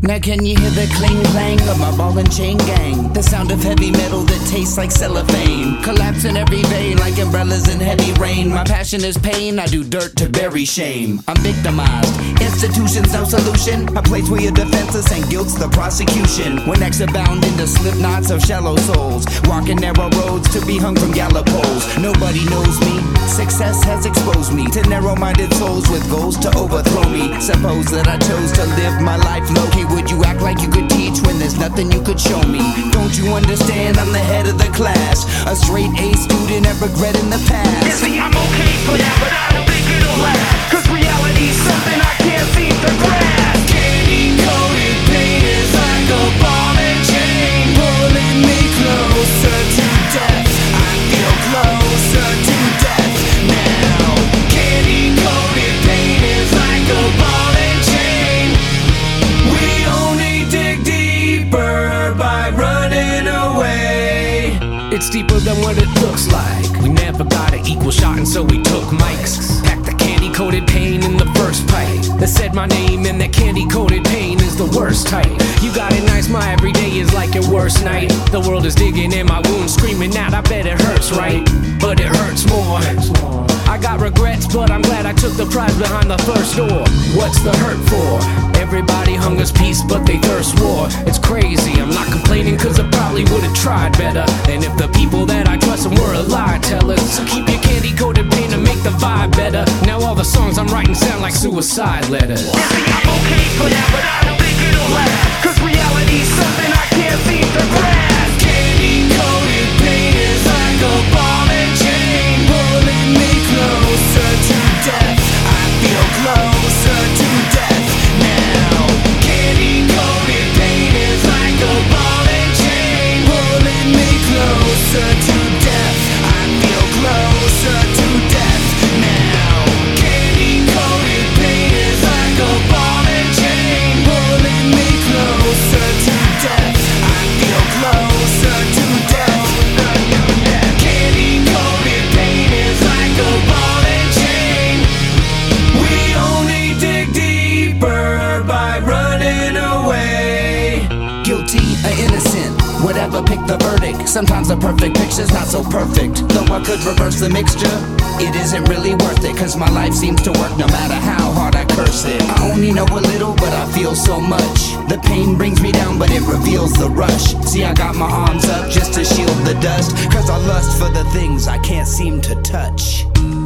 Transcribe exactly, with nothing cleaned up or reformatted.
Now can you hear the cling clang of my ball and chain gang? The sound of heavy metal that tastes like cellophane, collapsing every vein like umbrellas in heavy rain. My passion is pain, I do dirt to bury shame. I'm victimized, institutions no solution. A place where you're defenseless and guilt's the prosecution. When necks are bound into slip knots of shallow souls, walking narrow roads to be hung from gallows poles. Nobody knows me, success has exposed me to narrow-minded souls with goals to overthrow me. Suppose that I chose to live my life low-key. Would you act like you could teach when there's nothing you could show me? Don't you understand I'm the head of the class, a straight A student and regretting the past? You see, I'm okay for that, but I don't think it'll last, cause reality's something I can't seem to grasp. Candy-coated pain is like a ball and chain, pulling me closer to death. I feel closer to death now. Candy-coated pain is like a ball and chain. We only dig deeper by running away. It's deeper than what it looks like. We never got an equal shot, and so we took mics. Packed the candy-coated pain in the first pipe. That said my name, and that candy-coated pain is the worst type. You got it nice, my everyday is like your worst night. The world is digging in my wounds, screaming out, I bet it hurts, right? But it hurts more. I got regrets, but I'm glad I took the prize behind the first door. What's the hurt for? Everybody hungers peace, but they thirst war. It's crazy, I'm not complaining, cause I probably would've tried better. And if the people that I trust were a lie tellers, so keep your candy-coated pain to make the vibe better. Now all the songs I'm writing sound like suicide letters. You see, I'm okay for that, but I don't think it'll last, cause reality's something I can't seem to grasp. Candy-coated pain is like a ball and chain, pulling me closer to death. I feel closer to death now. Candy-coated pain is like a ball and chain, pulling me closer to death. I feel closer to death now. Candy-coated pain is like a ball and chain, pulling me closer to death. I feel closer to death. Candy-coated pain is like a ball and chain. We only dig deeper by running away. Guilty or innocent, whatever, pick the verdict. Sometimes the perfect picture's not so perfect. Though I could reverse the mixture, it isn't really worth it, cause my life seems to work no matter how hard I curse it. I only know a little, but I feel so much. The pain brings me down, but it reveals the rush. See, I got my arms up just to shield the dust, cause I lust for the things I can't seem to touch.